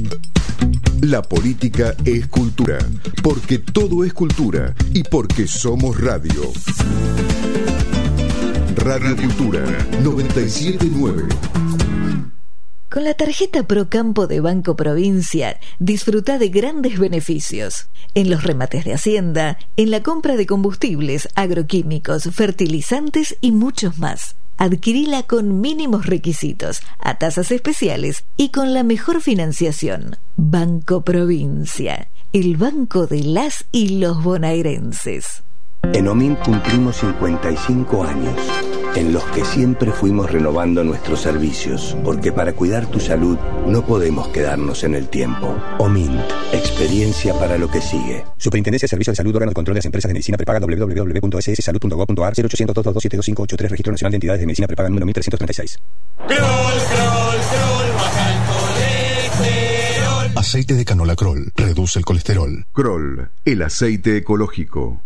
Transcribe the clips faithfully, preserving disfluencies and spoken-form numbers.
La política es cultura, porque todo es cultura y porque somos radio. Radio Cultura noventa y siete nueve. Con la tarjeta Procampo de Banco Provincia, disfruta de grandes beneficios. En los remates de Hacienda, en la compra de combustibles, agroquímicos, fertilizantes y muchos más. Adquirila con mínimos requisitos, a tasas especiales y con la mejor financiación. Banco Provincia, el banco de las y los bonaerenses. En OMIN cumplimos cincuenta y cinco años, en los que siempre fuimos renovando nuestros servicios, porque para cuidar tu salud no podemos quedarnos en el tiempo. OMIN, experiencia para lo que sigue. Superintendencia de Servicios de Salud, órgano de control de las empresas de medicina prepaga, doble u doble u doble u punto ese ese salud punto gov punto a r, cero ochocientos, dos dos dos, siete dos cinco ocho tres, Registro Nacional de Entidades de Medicina Prepaga número mil trescientos treinta y seis. Crol, crol, crol, baja el colesterol. Aceite de canola Crol reduce el colesterol. Crol, el aceite ecológico.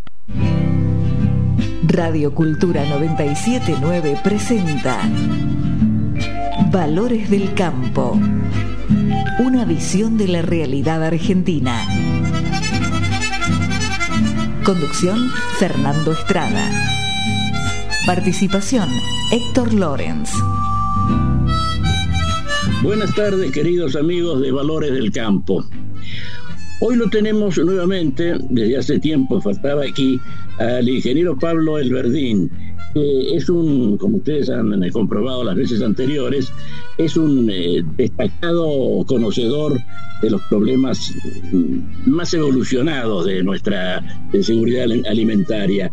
Radio Cultura noventa y siete nueve presenta Valores del Campo, una visión de la realidad argentina. Conducción, Fernando Estrada. Participación, Héctor Lorenz. Buenas tardes, queridos amigos de Valores del Campo. Hoy lo tenemos nuevamente, desde hace tiempo faltaba aquí, al ingeniero Pablo Elverdín, que es un, como ustedes han comprobado las veces anteriores, es un eh, destacado conocedor de los problemas más evolucionados de nuestra de seguridad alimentaria.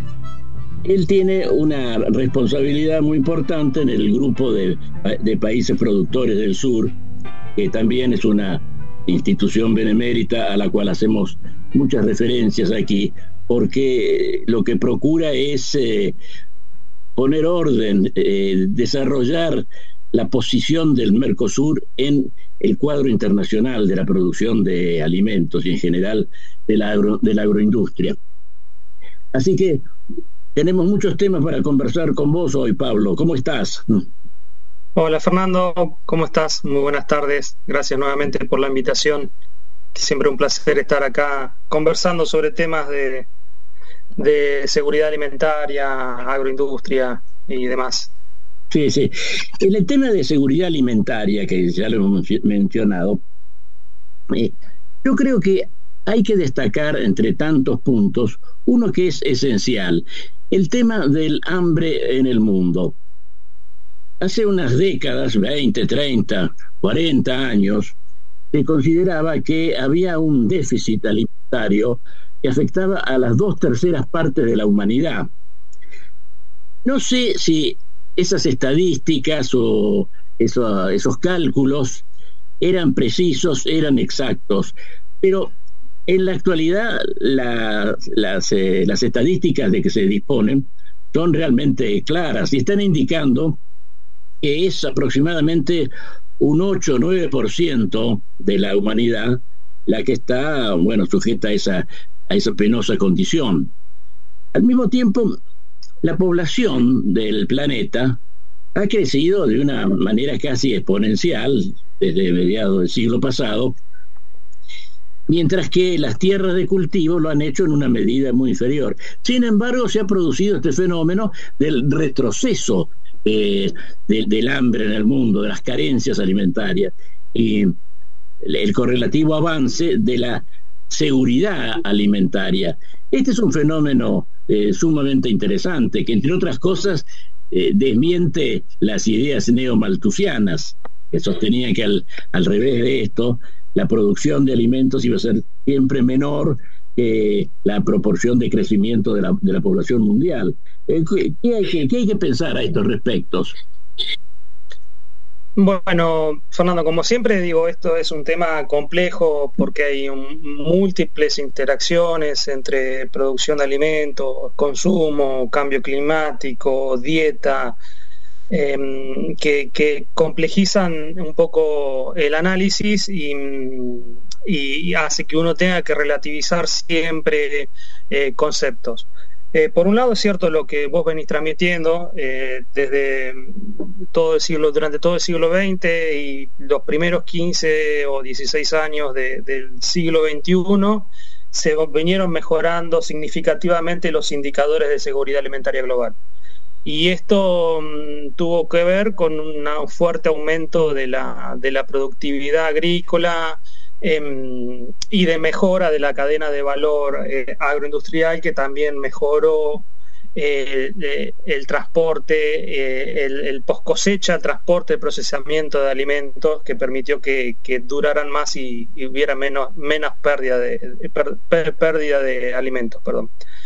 Él tiene una responsabilidad muy importante en el grupo de, de países productores del sur, que también es una institución benemérita a la cual hacemos muchas referencias aquí, porque lo que procura es eh, poner orden, eh, desarrollar la posición del Mercosur en el cuadro internacional de la producción de alimentos y en general de la, agro, de la agroindustria. Así que tenemos muchos temas para conversar con vos hoy, Pablo. ¿Cómo estás? Hola Fernando, ¿cómo estás? Muy buenas tardes, gracias nuevamente por la invitación. Siempre un placer estar acá conversando sobre temas de, de seguridad alimentaria, agroindustria y demás. Sí, sí. En el tema de seguridad alimentaria, que ya lo hemos mencionado, eh, yo creo que hay que destacar entre tantos puntos uno que es esencial, el tema del hambre en el mundo. Hace unas décadas, veinte, treinta, cuarenta años, se consideraba que había un déficit alimentario que afectaba a las dos terceras partes de la humanidad. No sé si esas estadísticas o eso, esos cálculos eran precisos, eran exactos, pero en la actualidad la, las, eh, las estadísticas de que se disponen son realmente claras y están indicando que es aproximadamente un ocho o nueve por ciento de la humanidad la que está, bueno, sujeta a esa, a esa penosa condición. Al mismo tiempo, la población del planeta ha crecido de una manera casi exponencial desde mediados del siglo pasado, mientras que las tierras de cultivo lo han hecho en una medida muy inferior. Sin embargo, se ha producido este fenómeno del retroceso Eh, de, del hambre en el mundo, de las carencias alimentarias y el, el correlativo avance de la seguridad alimentaria. Este es un fenómeno eh, sumamente interesante que, entre otras cosas, eh, desmiente las ideas neomalthusianas que sostenían que al, al revés de esto la producción de alimentos iba a ser siempre menor que la proporción de crecimiento de la, de la población mundial. ¿Qué hay que, qué hay que pensar a estos respectos? Bueno, Fernando, como siempre digo, esto es un tema complejo porque hay un, múltiples interacciones entre producción de alimentos, consumo, cambio climático, dieta, eh, que, que complejizan un poco el análisis y, y hace que uno tenga que relativizar siempre eh, conceptos. Eh, por un lado es cierto lo que vos venís transmitiendo eh, desde todo el siglo, durante todo el siglo veinte y los primeros quince o dieciséis años de, del siglo veintiuno se vinieron mejorando significativamente los indicadores de seguridad alimentaria global. Y esto um, tuvo que ver con un fuerte aumento de la, de la productividad agrícola, Eh, y de mejora de la cadena de valor eh, agroindustrial, que también mejoró eh, eh, el transporte, eh, el, el post cosecha, el transporte, el procesamiento de alimentos, que permitió que, que duraran más y, y hubiera menos, menos pérdida de, per, per, pérdida de alimentos. Perdón.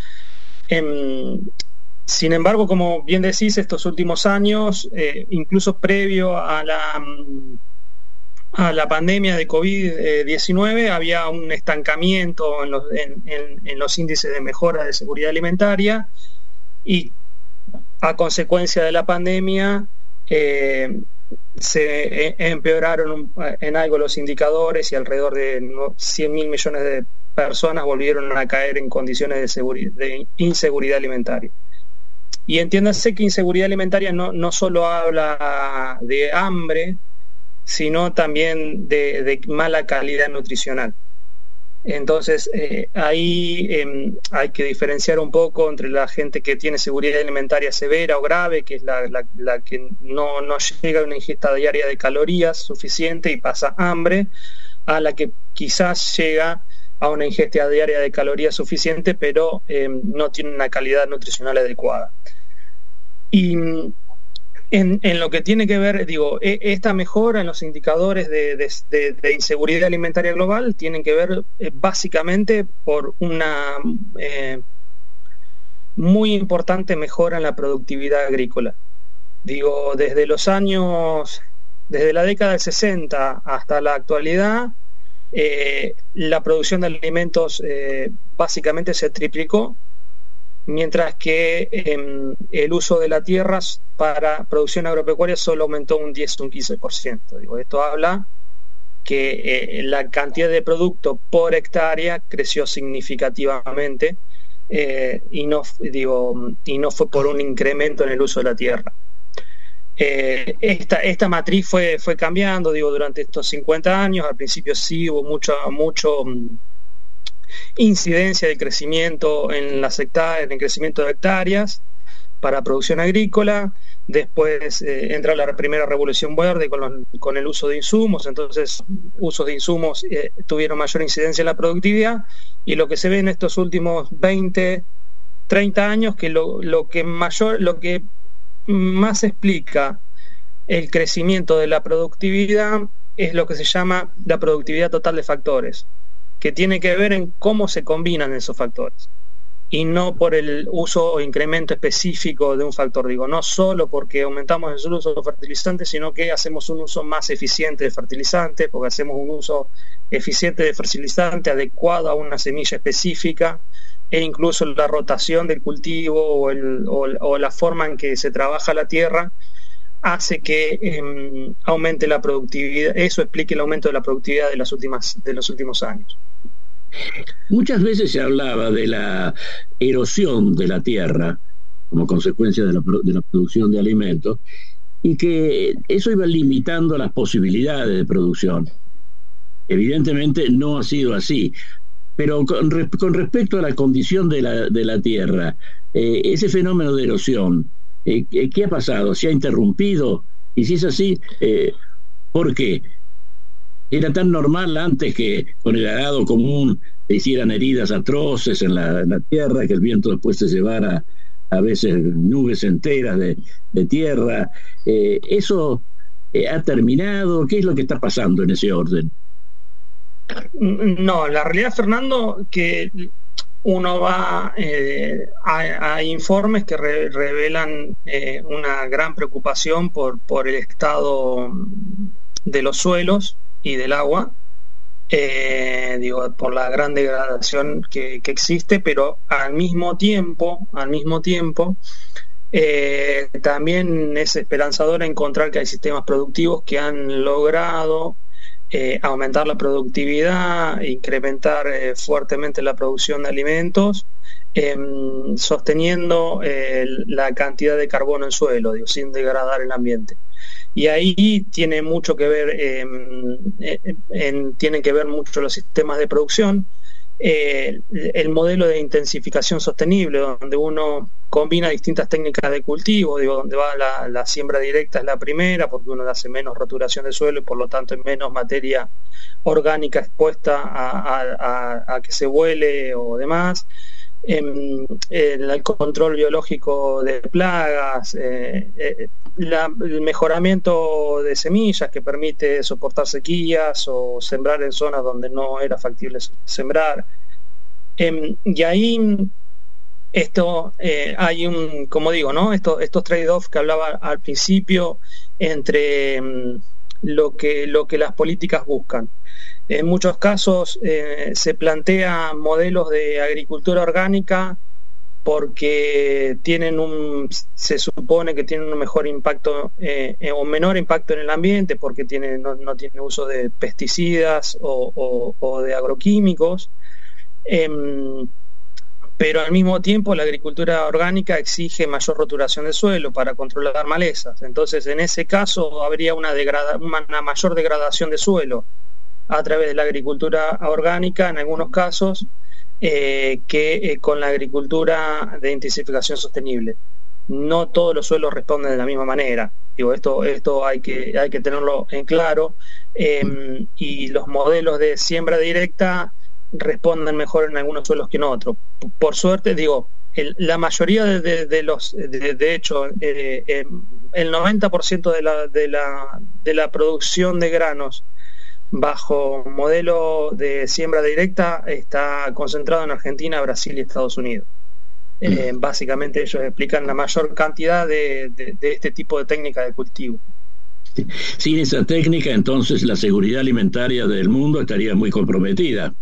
Eh, sin embargo, como bien decís, estos últimos años, eh, incluso previo a la... a la pandemia de COVID diecinueve, había un estancamiento en los, en, en, en los índices de mejora de seguridad alimentaria, y a consecuencia de la pandemia eh, se empeoraron en algo los indicadores, y alrededor de cien mil millones de personas volvieron a caer en condiciones de, seguridad, de inseguridad alimentaria. Y entiéndase que inseguridad alimentaria no, no solo habla de hambre, sino también de, de mala calidad nutricional. Entonces eh, ahí eh, hay que diferenciar un poco entre la gente que tiene seguridad alimentaria severa o grave, que es la, la, la que no, no llega a una ingesta diaria de calorías suficiente y pasa hambre, a la que quizás llega a una ingesta diaria de calorías suficiente, pero eh, no tiene una calidad nutricional adecuada. Y En, en lo que tiene que ver, digo, esta mejora en los indicadores de, de, de, de inseguridad alimentaria global tienen que ver eh, básicamente por una eh, muy importante mejora en la productividad agrícola. Digo, desde los años, desde la década del sesenta hasta la actualidad, eh, la producción de alimentos eh, básicamente se triplicó, mientras que eh, el uso de la tierra para producción agropecuaria solo aumentó un diez o un quince por ciento. Digo, esto habla que eh, la cantidad de producto por hectárea creció significativamente, eh, y, no, digo, y no fue por un incremento en el uso de la tierra. Eh, esta, esta matriz fue, fue cambiando, digo, durante estos cincuenta años. Al principio sí hubo mucho, mucho incidencia de crecimiento en las hectáreas, en el crecimiento de hectáreas para producción agrícola. Después eh, entra la primera revolución verde con, los, con el uso de insumos, entonces usos de insumos eh, tuvieron mayor incidencia en la productividad, y lo que se ve en estos últimos veinte, treinta años, que lo, lo que mayor, lo que más explica el crecimiento de la productividad es lo que se llama la productividad total de factores, que tiene que ver en cómo se combinan esos factores, y no por el uso o incremento específico de un factor. Digo, no solo porque aumentamos el uso de fertilizantes, sino que hacemos un uso más eficiente de fertilizantes, porque hacemos un uso eficiente de fertilizante adecuado a una semilla específica, e incluso la rotación del cultivo o, el, o, o la forma en que se trabaja la tierra hace que eh, aumente la productividad. Eso explica el aumento de la productividad de las últimas, de los últimos años. Muchas veces se hablaba de la erosión de la tierra como consecuencia de la, de la producción de alimentos, y que eso iba limitando las posibilidades de producción. Evidentemente no ha sido así, pero con, con respecto a la condición de la, de la tierra, eh, ese fenómeno de erosión, eh, ¿qué ha pasado? ¿Se ha interrumpido? Y si es así, eh, ¿por qué? Era tan normal antes que con el arado común se hicieran heridas atroces en la, en la tierra, que el viento después se llevara a veces nubes enteras de, de tierra. Eh, ¿Eso eh, ha terminado? ¿Qué es lo que está pasando en ese orden? No, la realidad, Fernando, que uno va eh, a, a informes que re, revelan eh, una gran preocupación por, por el estado de los suelos y del agua, eh, digo, por la gran degradación que, que existe, pero al mismo tiempo, al mismo tiempo, eh, también es esperanzador encontrar que hay sistemas productivos que han logrado eh, aumentar la productividad, incrementar eh, fuertemente la producción de alimentos, eh, sosteniendo eh, la cantidad de carbono en suelo, digo, sin degradar el ambiente. Y ahí tiene mucho que ver, eh, en, en, tienen que ver mucho los sistemas de producción, eh, el modelo de intensificación sostenible, donde uno combina distintas técnicas de cultivo, digo, donde va la, la siembra directa es la primera, porque uno hace menos roturación de suelo y por lo tanto hay menos materia orgánica expuesta a, a, a, a que se vuele o demás. Eh, el, el control biológico de plagas, eh, eh, la, el mejoramiento de semillas que permite soportar sequías o sembrar en zonas donde no era factible sembrar. Eh, y ahí esto eh, hay un, como digo, ¿no? Esto, estos trade-offs que hablaba al principio entre um, lo que, lo que las políticas buscan. En muchos casos eh, se plantean modelos de agricultura orgánica porque tienen un, se supone que tienen un mejor impacto eh, o un menor impacto en el ambiente, porque tiene, no, no tiene uso de pesticidas o, o, o de agroquímicos, eh, pero al mismo tiempo la agricultura orgánica exige mayor roturación del suelo para controlar malezas. Entonces en ese caso habría una, degrada, una mayor degradación de suelo a través de la agricultura orgánica en algunos casos eh, que eh, con la agricultura de intensificación sostenible. No todos los suelos responden de la misma manera. Digo, esto, esto hay que, hay que tenerlo en claro, eh, y los modelos de siembra directa responden mejor en algunos suelos que en otros. Por suerte, digo, el, la mayoría de, de, de los, de, de hecho, eh, eh, el noventa por ciento de la, de la, de la producción de granos bajo modelo de siembra directa está concentrado en Argentina, Brasil y Estados Unidos. Eh, mm. Básicamente ellos explican la mayor cantidad de, de, de este tipo de técnica de cultivo. Sin esa técnica, entonces la seguridad alimentaria del mundo estaría muy comprometida.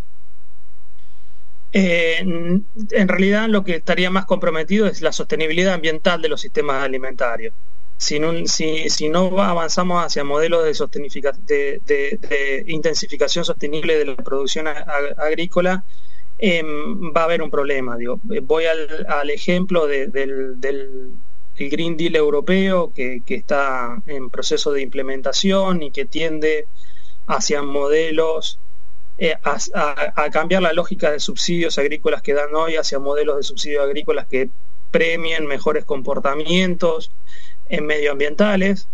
Eh, en realidad lo que estaría más comprometido es la sostenibilidad ambiental de los sistemas alimentarios. Si no, si, si no avanzamos hacia modelos de, de, de, de intensificación sostenible de la producción ag agrícola, eh, va a haber un problema. Digo, voy al, al ejemplo de, del, del el Green Deal europeo, que, que está en proceso de implementación y que tiende hacia modelos, eh, a, a, a cambiar la lógica de subsidios agrícolas que dan hoy hacia modelos de subsidios agrícolas que premien mejores comportamientos en medioambientales,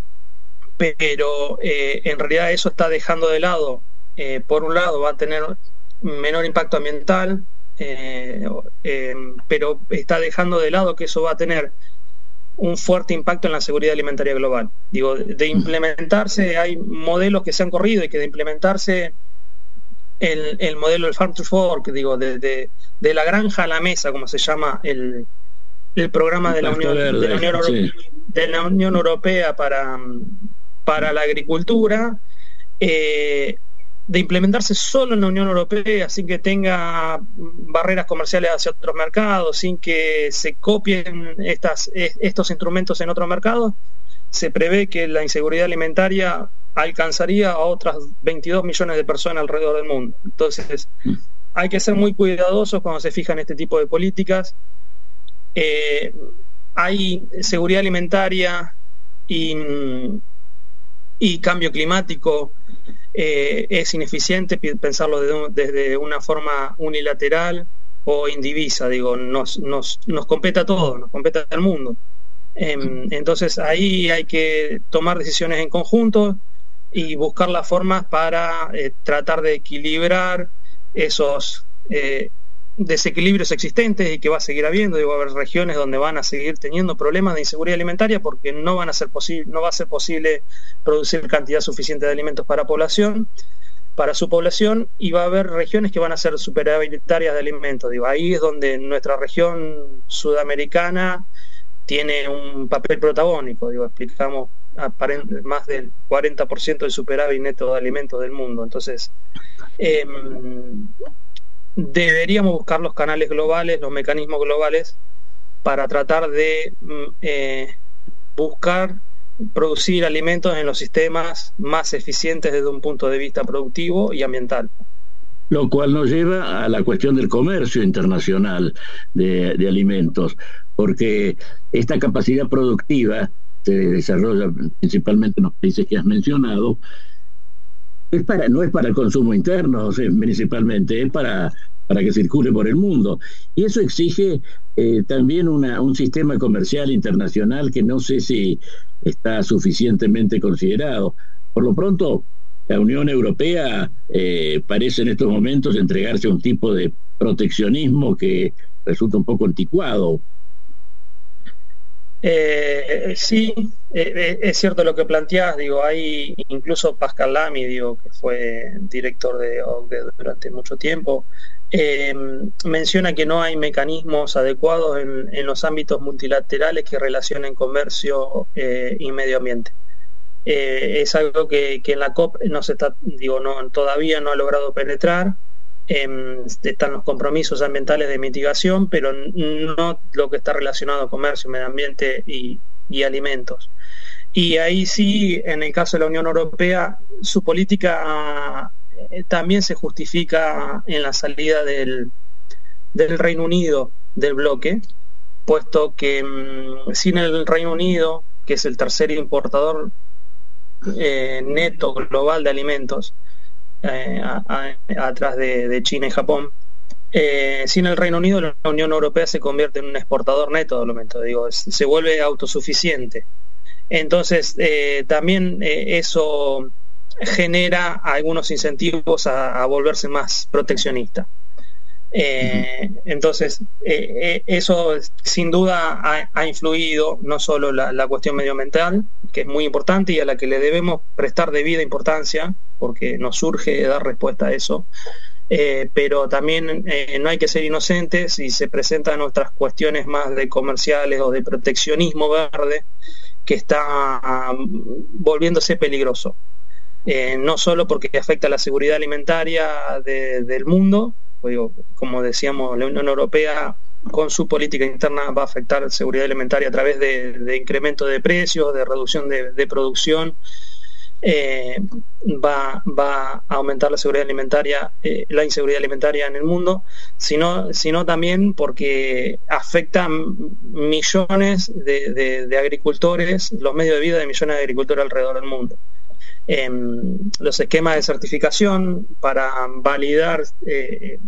pero eh, en realidad eso está dejando de lado, eh, por un lado va a tener menor impacto ambiental, eh, eh, pero está dejando de lado que eso va a tener un fuerte impacto en la seguridad alimentaria global. Digo, de implementarse, hay modelos que se han corrido y que de implementarse el, el modelo del Farm to Fork, digo, de, de, de la granja a la mesa, como se llama el el programa de la, Unión, Verde, de, la Unión Europea, sí. de la Unión Europea para, para la agricultura, eh, de implementarse solo en la Unión Europea, sin que tenga barreras comerciales hacia otros mercados, sin que se copien estas, estos instrumentos en otros mercados, se prevé que la inseguridad alimentaria alcanzaría a otras veintidós millones de personas alrededor del mundo. Entonces, hay que ser muy cuidadosos cuando se fijan este tipo de políticas. Eh, hay seguridad alimentaria y, y cambio climático. Eh, es ineficiente pensarlo de, desde una forma unilateral o indivisa. Digo, nos, nos, nos compete a todos, nos compete al mundo. Eh, entonces ahí hay que tomar decisiones en conjunto y buscar las formas para eh, tratar de equilibrar esos eh, desequilibrios existentes y que va a seguir habiendo. Digo, va a haber regiones donde van a seguir teniendo problemas de inseguridad alimentaria porque no van a ser posible, no va a ser posible producir cantidad suficiente de alimentos para población, para su población, y va a haber regiones que van a ser superavitarias de alimentos. Digo, ahí es donde nuestra región sudamericana tiene un papel protagónico. Digo, explicamos más del cuarenta por ciento del superávit neto de alimentos del mundo. Entonces, eh, deberíamos buscar los canales globales, los mecanismos globales para tratar de eh, buscar producir alimentos en los sistemas más eficientes desde un punto de vista productivo y ambiental. Lo cual nos lleva a la cuestión del comercio internacional de, de alimentos, porque esta capacidad productiva se desarrolla principalmente en los países que has mencionado. Es para, no es para el consumo interno, o sea, principalmente, es para, para que circule por el mundo. Y eso exige eh, también una, un sistema comercial internacional que no sé si está suficientemente considerado. Por lo pronto, la Unión Europea eh, parece en estos momentos entregarse a un tipo de proteccionismo que resulta un poco anticuado. Eh, sí, eh, es cierto lo que planteás, digo, hay incluso Pascal Lamy, digo, que fue director de O C D E durante mucho tiempo, eh, menciona que no hay mecanismos adecuados en, en los ámbitos multilaterales que relacionen comercio eh, y medio ambiente. Eh, es algo que, que en la COP no se está, digo, no, todavía no ha logrado penetrar. Eh, están los compromisos ambientales de mitigación, pero no lo que está relacionado a comercio, medio ambiente y, y alimentos. Y ahí sí, en el caso de la Unión Europea, su política eh, también se justifica en la salida del, del Reino Unido del bloque, puesto que mmm, sin el Reino Unido, que es el tercer importador eh, neto global de alimentos, Eh, a, a, atrás de, de China y Japón, eh, sin el Reino Unido la Unión Europea se convierte en un exportador neto de alimentos, digo, es, se vuelve autosuficiente. Entonces eh, también eh, eso genera algunos incentivos a, a volverse más proteccionista. Eh, uh-huh. Entonces eh, eh, eso sin duda ha, ha influido no solo la, la cuestión medioambiental, que es muy importante y a la que le debemos prestar debida importancia porque nos surge dar respuesta a eso, eh, pero también eh, no hay que ser inocentes y se presentan otras cuestiones más de comerciales o de proteccionismo verde que está um, volviéndose peligroso, eh, no solo porque afecta a la seguridad alimentaria de, del mundo. Digo, como decíamos, la Unión Europea con su política interna va a afectar la seguridad alimentaria a través de, de incremento de precios, de reducción de, de producción, eh, va, va a aumentar la seguridad alimentaria, eh, la inseguridad alimentaria en el mundo, sino, sino también porque afecta millones de, de, de agricultores, los medios de vida de millones de agricultores alrededor del mundo. Eh, los esquemas de certificación para validar eh,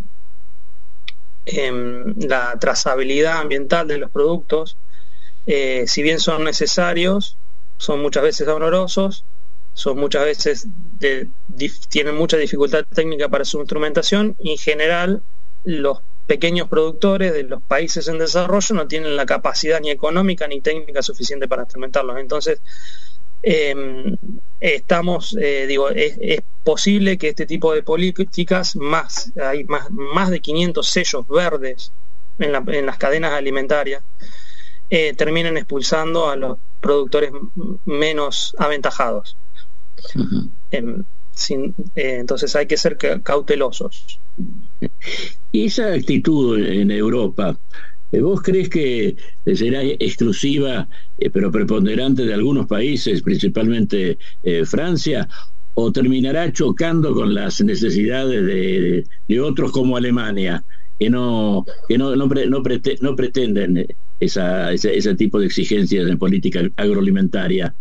eh, la trazabilidad ambiental de los productos, eh, si bien son necesarios, son muchas veces onerosos, son muchas veces de, dif, tienen mucha dificultad técnica para su instrumentación, y en general los pequeños productores de los países en desarrollo no tienen la capacidad ni económica ni técnica suficiente para instrumentarlos. Entonces Eh, estamos, eh, digo, es, es posible que este tipo de políticas, más hay más, más de quinientos sellos verdes en, la, en las cadenas alimentarias, eh, terminen expulsando a los productores menos aventajados. Uh-huh. eh, sin, eh, entonces hay que ser cautelosos. Y esa actitud en Europa, ¿vos crees que será exclusiva eh, pero preponderante de algunos países, principalmente eh, Francia, o terminará chocando con las necesidades de, de otros como Alemania, que no que no no, pre, no, prete, no pretenden esa, ese, ese tipo de exigencias en política agroalimentaria?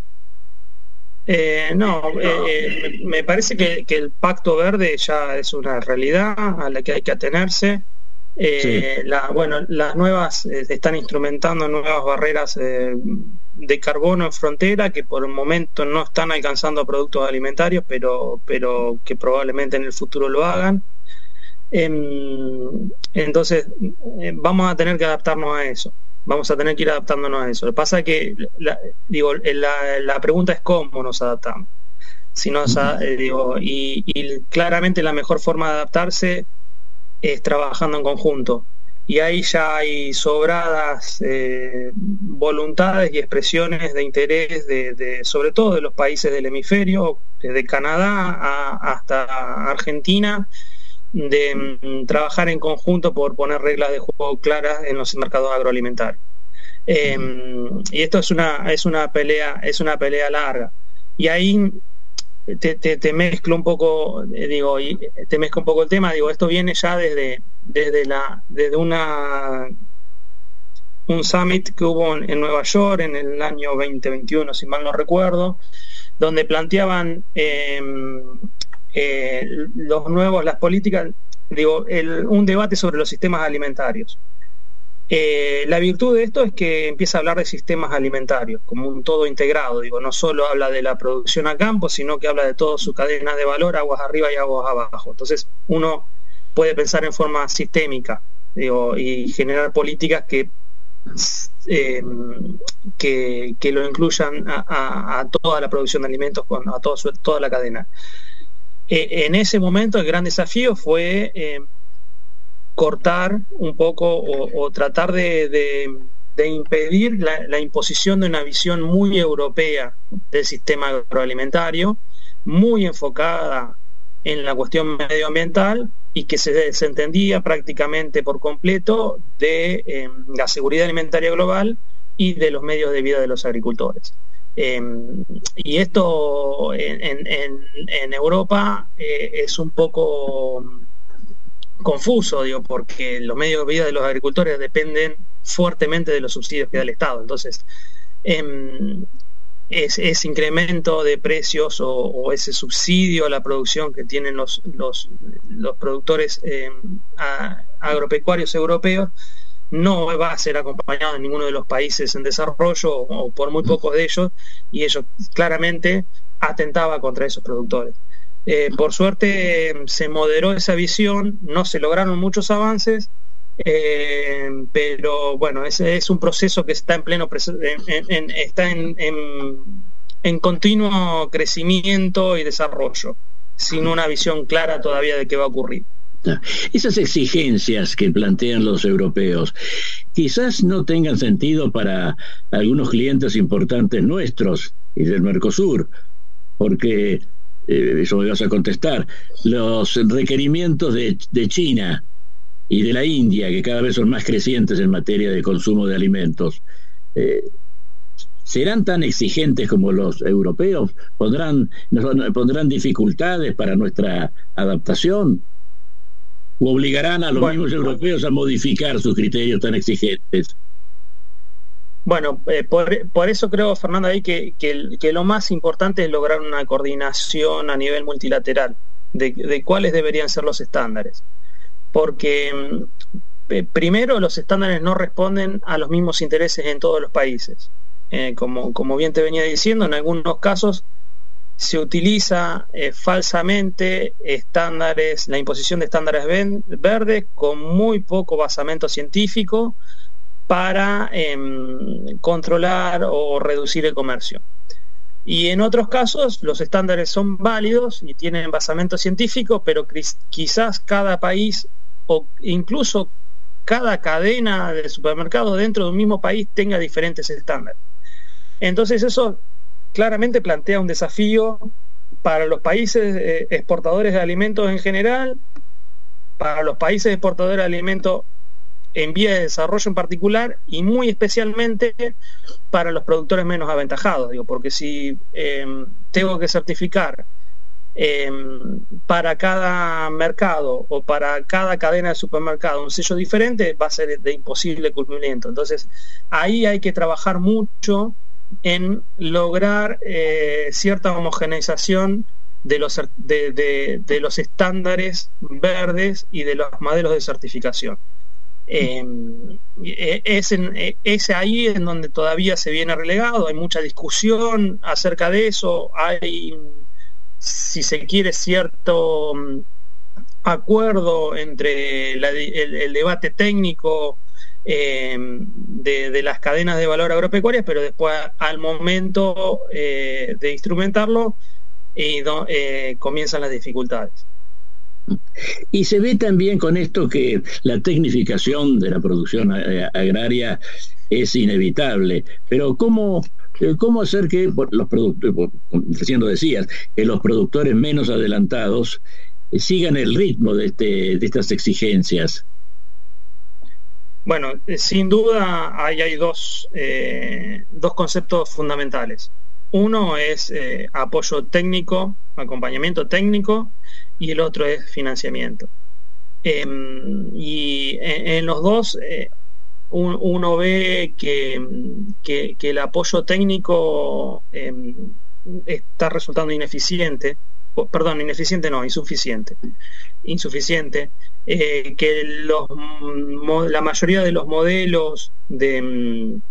Eh, no, eh, me parece que, que el Pacto Verde ya es una realidad a la que hay que atenerse. Eh, sí. la, bueno, las nuevas eh, están instrumentando nuevas barreras eh, de carbono en frontera que por el momento no están alcanzando productos alimentarios, pero, pero que probablemente en el futuro lo hagan. Eh, entonces eh, vamos a tener que adaptarnos a eso. Vamos a tener que ir adaptándonos a eso. Lo que pasa es que la, digo, la, la pregunta es cómo nos adaptamos. Si nos, eh, digo, y, y claramente la mejor forma de adaptarse es trabajando en conjunto, y ahí ya hay sobradas eh, voluntades y expresiones de interés de, de sobre todo de los países del hemisferio, desde Canadá a, hasta Argentina, de mm, trabajar en conjunto por poner reglas de juego claras en los mercados agroalimentarios. Eh, y esto es una, es una pelea, es una pelea larga. Y ahí te, te, te mezclo un poco, eh, digo, y te mezclo un poco el tema, digo, esto viene ya desde, desde la, desde una un summit que hubo en, en Nueva York en el año veinte veintiuno, si mal no recuerdo, donde planteaban eh, eh, los nuevos, las políticas, digo, el, un debate sobre los sistemas alimentarios. Eh, la virtud de esto es que empieza a hablar de sistemas alimentarios como un todo integrado, digo, no solo habla de la producción a campo, sino que habla de toda su cadena de valor, aguas arriba y aguas abajo. Entonces uno puede pensar en forma sistémica, digo, y generar políticas que eh, que, que lo incluyan a, a, a toda la producción de alimentos, a todo su, toda la cadena. Eh, en ese momento el gran desafío fue eh, cortar un poco o, o tratar de, de, de impedir la, la imposición de una visión muy europea del sistema agroalimentario, muy enfocada en la cuestión medioambiental y que se desentendía prácticamente por completo de eh, la seguridad alimentaria global y de los medios de vida de los agricultores. Eh, y esto en, en, en Europa eh, es un poco confuso, digo, porque los medios de vida de los agricultores dependen fuertemente de los subsidios que da el Estado. Entonces, eh, ese, ese incremento de precios o, o ese subsidio a la producción que tienen los, los, los productores eh, a, agropecuarios europeos no va a ser acompañado en ninguno de los países en desarrollo o, o por muy pocos de ellos, y ello claramente atentaba contra esos productores. Eh, por suerte eh, se moderó esa visión, no se lograron muchos avances, eh, pero bueno, ese es un proceso que está en pleno en, en, en, está en, en, en continuo crecimiento y desarrollo, sin una visión clara todavía de qué va a ocurrir. Esas exigencias que plantean los europeos quizás no tengan sentido para algunos clientes importantes nuestros y del Mercosur, porque eh, eso me vas a contestar, los requerimientos de, de China y de la India, que cada vez son más crecientes en materia de consumo de alimentos, eh, ¿serán tan exigentes como los europeos? ¿Pondrán, nos pondrán dificultades para nuestra adaptación? ¿O obligarán a los bueno, mismos europeos a modificar sus criterios tan exigentes? Bueno, eh, por, por eso creo, Fernando, ahí que, que, que lo más importante es lograr una coordinación a nivel multilateral de, de cuáles deberían ser los estándares. Porque eh, primero los estándares no responden a los mismos intereses en todos los países. Eh, como, como bien te venía diciendo, en algunos casos se utiliza eh, falsamente estándares, la imposición de estándares ven, verdes con muy poco basamento científico para eh, controlar o reducir el comercio. Y en otros casos los estándares son válidos y tienen basamento científico, pero quizás cada país o incluso cada cadena de supermercados dentro de un mismo país tenga diferentes estándares. Entonces eso claramente plantea un desafío para los países eh, exportadores de alimentos en general, para los países exportadores de alimentos en vía de desarrollo en particular, y muy especialmente para los productores menos aventajados, digo, porque si eh, tengo que certificar eh, para cada mercado o para cada cadena de supermercado un sello diferente, va a ser de imposible cumplimiento. Entonces ahí hay que trabajar mucho en lograr eh, cierta homogeneización de los, de, de, de los estándares verdes y de los modelos de certificación. Eh, es, en, es ahí en donde todavía se viene relegado, hay mucha discusión acerca de eso, hay, si se quiere, cierto acuerdo entre la, el, el debate técnico Eh, de, de las cadenas de valor agropecuarias, pero después al momento eh, de instrumentarlo eh, do, eh, comienzan las dificultades. Y se ve también con esto que la tecnificación de la producción agraria es inevitable, pero ¿cómo, cómo hacer que los productores, recién lo decías, que los productores menos adelantados sigan el ritmo de, este, de estas exigencias? Bueno, eh, sin duda ahí hay dos, eh, dos conceptos fundamentales. Uno es eh, apoyo técnico, acompañamiento técnico, y el otro es financiamiento. Eh, y en, en los dos eh, un, uno ve que, que, que el apoyo técnico eh, está resultando ineficiente, o, perdón, ineficiente no, insuficiente, insuficiente, eh, que los, la mayoría de los modelos de um,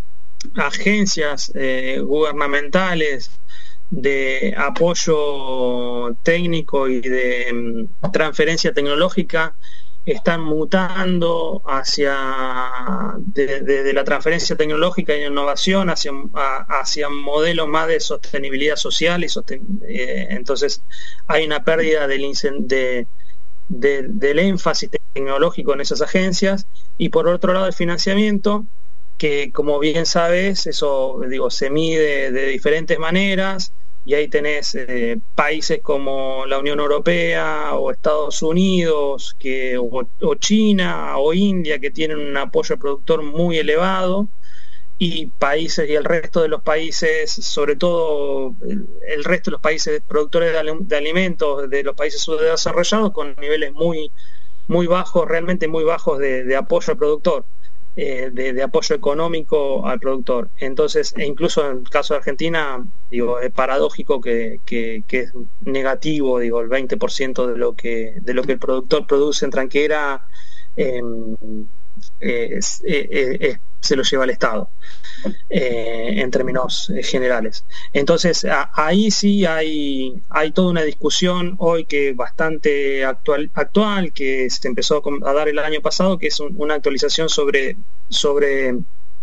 agencias eh, gubernamentales de apoyo técnico y de um, transferencia tecnológica están mutando hacia de, de, de la transferencia tecnológica y innovación hacia, a, hacia modelos más de sostenibilidad social y sosten, eh, entonces hay una pérdida del, de, de, del énfasis tecnológico en esas agencias, y por otro lado el financiamiento, que como bien sabes, eso digo se mide de diferentes maneras, y ahí tenés eh, países como la Unión Europea o Estados Unidos que, o, o China o India, que tienen un apoyo al productor muy elevado, y países y el resto de los países, sobre todo el, el resto de los países productores de, de alimentos de los países subdesarrollados, con niveles muy, muy bajos, realmente muy bajos de, de apoyo al productor. Eh, de, de apoyo económico al productor. Entonces, e incluso en el caso de Argentina, digo, es paradójico que, que, que es negativo, digo, el veinte por ciento de lo que de lo que el productor produce en tranquera eh, eh, eh, eh, se lo lleva el Estado, eh, en términos eh, generales. Entonces, a, ahí sí hay hay toda una discusión hoy que bastante actual, actual que se empezó a dar el año pasado, que es un, una actualización sobre, sobre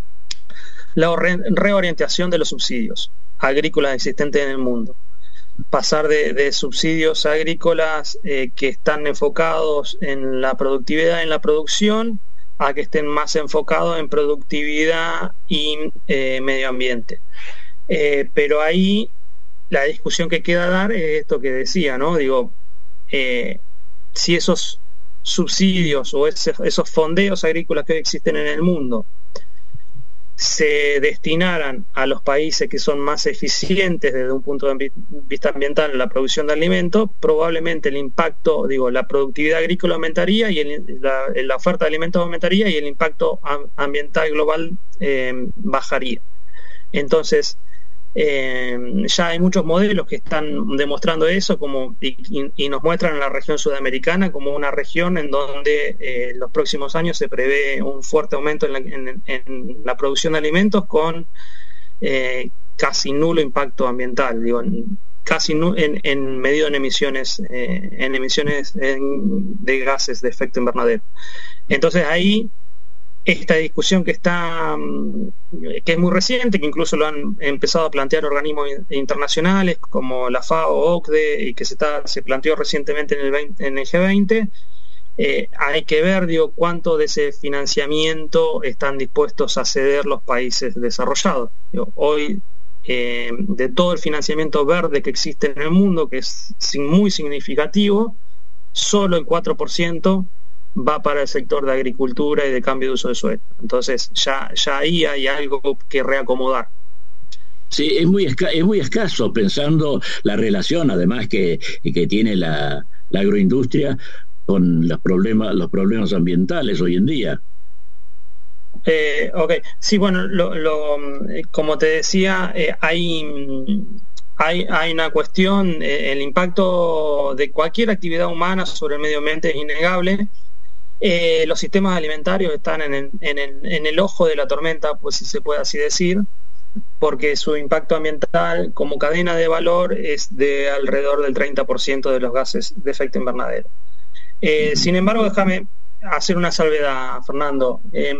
la re, reorientación de los subsidios agrícolas existentes en el mundo. Pasar de, de subsidios agrícolas eh, que están enfocados en la productividad, en la producción, a que estén más enfocados en productividad y eh, medio ambiente. Eh, pero ahí la discusión que queda dar es esto que decía, ¿no? Digo, eh, si esos subsidios o ese, esos fondeos agrícolas que hoy existen en el mundo se destinaran a los países que son más eficientes desde un punto de vista ambiental en la producción de alimentos, probablemente el impacto, digo, la productividad agrícola aumentaría y el, la, la oferta de alimentos aumentaría y el impacto ambiental global eh, bajaría. Entonces, eh, ya hay muchos modelos que están demostrando eso, como y, y nos muestran en la región sudamericana como una región en donde eh, en los próximos años se prevé un fuerte aumento en la, en, en la producción de alimentos con eh, casi nulo impacto ambiental, digo, casi nu en, en medido en emisiones eh, en emisiones en, de gases de efecto invernadero. Entonces ahí esta discusión que está que es muy reciente, que incluso lo han empezado a plantear organismos internacionales como la FAO, O C D E, y que se está se planteó recientemente en el, veinte, en el G veinte, eh, hay que ver, digo, cuánto de ese financiamiento están dispuestos a ceder los países desarrollados. Digo, hoy eh, de todo el financiamiento verde que existe en el mundo, que es muy significativo, solo el cuatro por ciento va para el sector de agricultura y de cambio de uso de suelo. Entonces ya, ya ahí hay algo que reacomodar. Sí, es muy, esca es muy escaso, pensando la relación además que, que tiene la, la agroindustria con los problemas, los problemas ambientales hoy en día. Eh, ok, sí, bueno, lo, lo, como te decía, eh, hay... Hay, hay una cuestión, eh, el impacto de cualquier actividad humana sobre el medio ambiente es innegable. Eh, los sistemas alimentarios están en el, en, el, en el ojo de la tormenta, pues si se puede así decir, porque su impacto ambiental como cadena de valor es de alrededor del treinta por ciento de los gases de efecto invernadero. Eh, sin embargo, déjame hacer una salvedad, Fernando. Eh,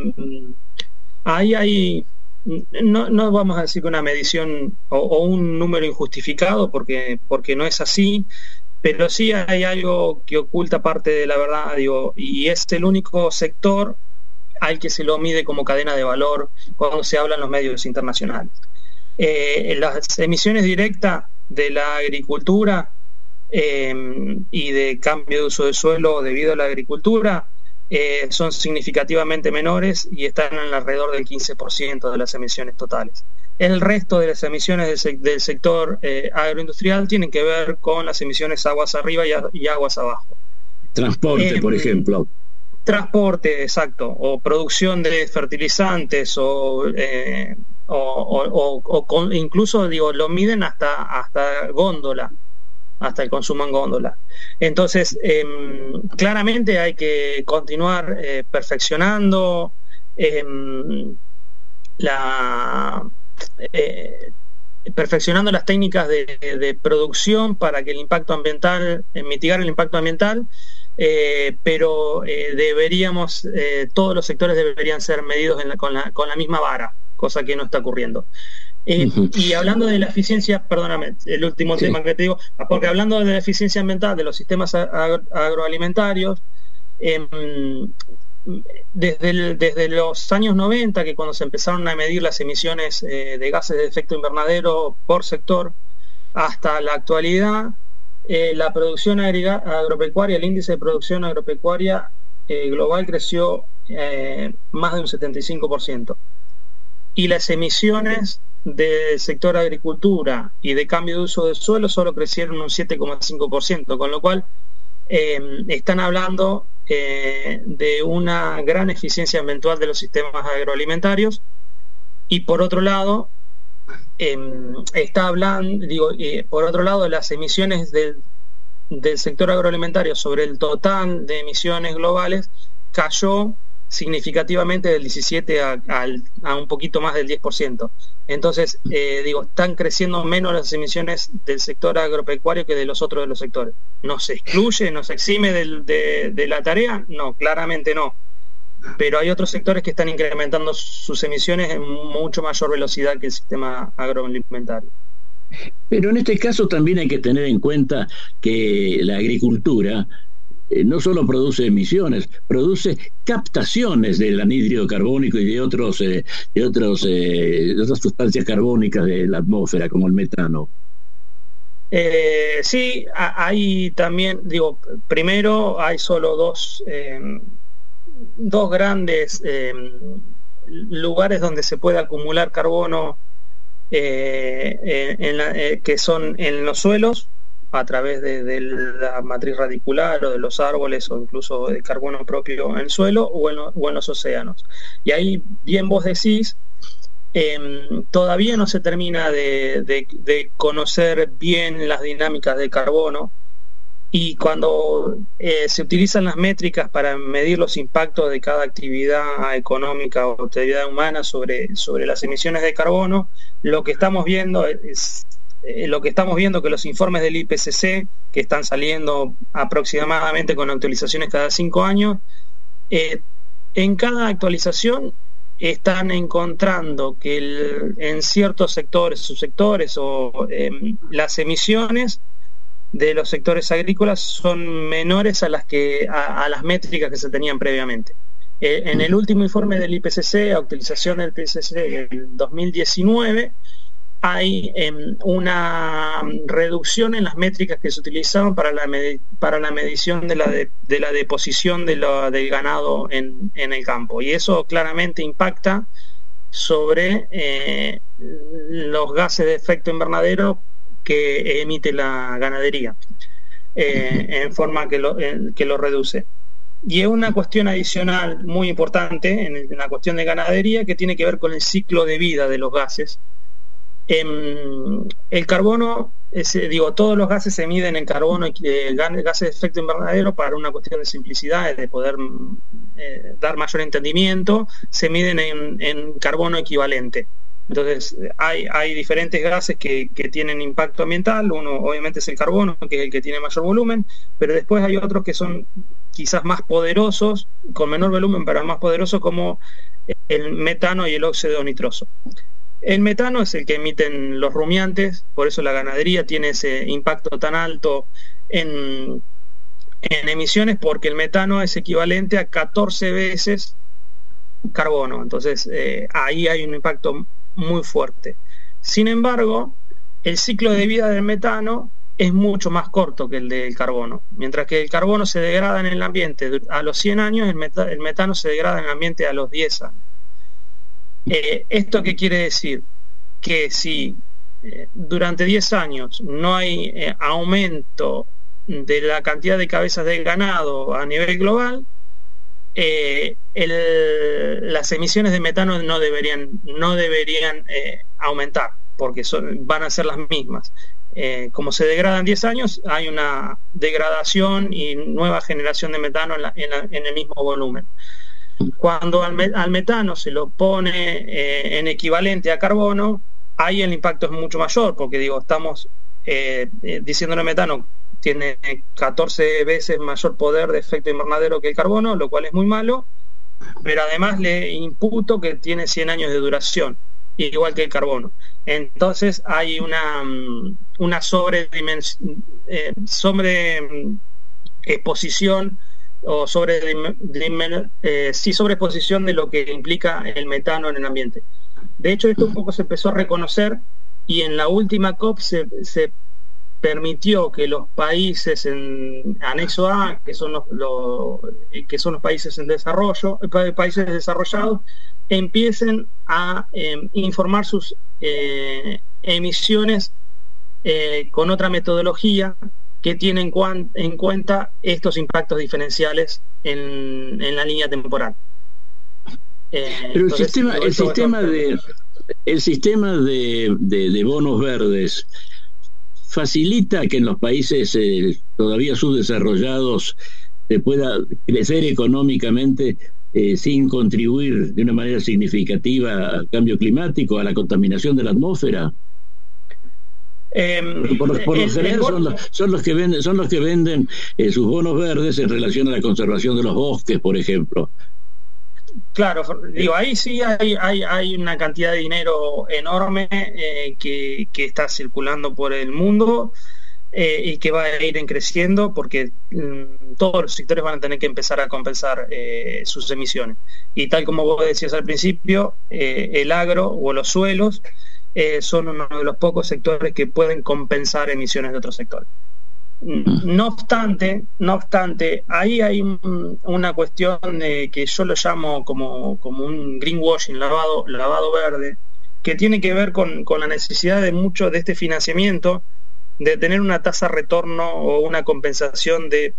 ahí hay... No, no vamos a decir que una medición o, o un número injustificado, porque, porque no es así, pero sí hay algo que oculta parte de la verdad, digo, y es el único sector al que se lo mide como cadena de valor cuando se habla en los medios internacionales. Eh, las emisiones directas de la agricultura eh, y de cambio de uso de suelo debido a la agricultura eh, son significativamente menores y están en alrededor del quince por ciento de las emisiones totales. El resto de las emisiones del, sec del sector eh, agroindustrial tienen que ver con las emisiones aguas arriba y, y aguas abajo. Transporte, eh, por ejemplo. Transporte, exacto, o producción de fertilizantes, o, eh, o, o, o, o con, incluso digo, lo miden hasta, hasta góndola, hasta el consumo en góndola. Entonces, eh, claramente hay que continuar eh, perfeccionando eh, la eh, perfeccionando las técnicas de, de producción para que el impacto ambiental, eh, mitigar el impacto ambiental, eh, pero eh, deberíamos, eh, todos los sectores deberían ser medidos en la, con, la, con la misma vara, cosa que no está ocurriendo. Eh, uh-huh. Y hablando de la eficiencia, perdóname, el último sí. tema que te digo, porque hablando de la eficiencia ambiental de los sistemas agro agroalimentarios, eh, desde, el, desde los años noventa, que cuando se empezaron a medir las emisiones eh, de gases de efecto invernadero por sector, hasta la actualidad, eh, la producción agropecuaria, el índice de producción agropecuaria eh, global creció eh, más de un setenta y cinco por ciento. Y las emisiones del sector agricultura y de cambio de uso del suelo solo crecieron un siete coma cinco por ciento, con lo cual eh, están hablando eh, de una gran eficiencia ambiental de los sistemas agroalimentarios. Y por otro lado eh, está hablando digo eh, por otro lado las emisiones del, del sector agroalimentario sobre el total de emisiones globales cayó significativamente del diecisiete a, a, a un poquito más del diez por ciento. Entonces, eh, digo, están creciendo menos las emisiones del sector agropecuario que de los otros de los sectores. ¿No se excluye, no se exime del, de, de la tarea? No, claramente no. Pero hay otros sectores que están incrementando sus emisiones en mucho mayor velocidad que el sistema agroalimentario. Pero en este caso también hay que tener en cuenta que la agricultura Eh, no solo produce emisiones, produce captaciones del anhídrido carbónico y de otros eh, de otros eh, de otras sustancias carbónicas de la atmósfera, como el metano. Eh, sí, hay también, digo, primero hay solo dos eh, dos grandes eh, lugares donde se puede acumular carbono eh, en, en la, eh, que son en los suelos, a través de, de la matriz radicular o de los árboles, o incluso de carbono propio en el suelo o en, lo, o en los océanos. Y ahí bien vos decís, eh, todavía no se termina de, de, de conocer bien las dinámicas de carbono, y cuando eh, se utilizan las métricas para medir los impactos de cada actividad económica o actividad humana sobre, sobre las emisiones de carbono, lo que estamos viendo es Eh, lo que estamos viendo que los informes del I P C C, que están saliendo aproximadamente con actualizaciones cada cinco años, eh, en cada actualización están encontrando que el, en ciertos sectores, subsectores o eh, las emisiones de los sectores agrícolas son menores a las que a, a las métricas que se tenían previamente. Eh, en el último informe del I P C C, actualización del I P C C del dos mil diecinueve, hay eh, una reducción en las métricas que se utilizaban para la, para la medición de la, de, de la deposición de la, del ganado en, en el campo, y eso claramente impacta sobre eh, los gases de efecto invernadero que emite la ganadería, eh, en forma que lo, en, que lo reduce. Y es una cuestión adicional muy importante en, en la cuestión de ganadería, que tiene que ver con el ciclo de vida de los gases. Eh, el carbono, es, digo, todos los gases se miden en carbono, eh, gases de efecto invernadero, para una cuestión de simplicidad, de poder eh, dar mayor entendimiento, se miden en, en carbono equivalente. Entonces hay, hay diferentes gases que, que tienen impacto ambiental. Uno obviamente es el carbono, que es el que tiene mayor volumen, pero después hay otros que son quizás más poderosos, con menor volumen pero más poderosos, como el metano y el óxido nitroso. El metano es el que emiten los rumiantes, por eso la ganadería tiene ese impacto tan alto en, en emisiones, porque el metano es equivalente a catorce veces carbono. Entonces eh, ahí hay un impacto muy fuerte. Sin embargo, el ciclo de vida del metano es mucho más corto que el del carbono. Mientras que el carbono se degrada en el ambiente a los cien años, el, meta, el metano se degrada en el ambiente a los diez años. Eh, ¿Esto qué quiere decir? Que si eh, durante diez años no hay eh, aumento de la cantidad de cabezas de ganado a nivel global, eh, el, las emisiones de metano no deberían, no deberían eh, aumentar, porque son, van a ser las mismas. Eh, como se degradan diez años, hay una degradación y nueva generación de metano en, la, en, la, en el mismo volumen. Cuando al, me, al metano se lo pone eh, en equivalente a carbono, ahí el impacto es mucho mayor, porque digo, estamos eh, eh, diciéndole metano tiene catorce veces mayor poder de efecto invernadero que el carbono, lo cual es muy malo, pero además le imputo que tiene cien años de duración, igual que el carbono. Entonces hay una, una sobre, eh, sobre exposición o sobre eh, sí sobreexposición de lo que implica el metano en el ambiente. De hecho, esto un poco se empezó a reconocer, y en la última COP se, se permitió que los países en anexo A, que son los, los que son los países en desarrollo, países desarrollados, empiecen a eh, informar sus eh, emisiones eh, con otra metodología que tiene en, cuan, en cuenta estos impactos diferenciales en, en la línea temporal. Eh, Pero el entonces, sistema, el esto, sistema esto, de el sistema de, de, de bonos verdes facilita que en los países eh, todavía subdesarrollados se pueda crecer económicamente eh, sin contribuir de una manera significativa al cambio climático, a la contaminación de la atmósfera. Eh, por los, por lo general son los, son los que venden, son los que venden eh, sus bonos verdes en relación a la conservación de los bosques, por ejemplo. Claro, digo, ahí sí hay, hay, hay una cantidad de dinero enorme eh, que, que está circulando por el mundo eh, y que va a ir creciendo, porque mm, todos los sectores van a tener que empezar a compensar eh, sus emisiones. Y tal como vos decías al principio, eh, el agro o los suelos eh, son uno de los pocos sectores que pueden compensar emisiones de otros sectores. No obstante, no obstante, ahí hay un, una cuestión de, que yo lo llamo como, como un greenwashing, lavado, lavado verde, que tiene que ver con, con la necesidad de mucho de este financiamiento, de tener una tasa de retorno o una compensación de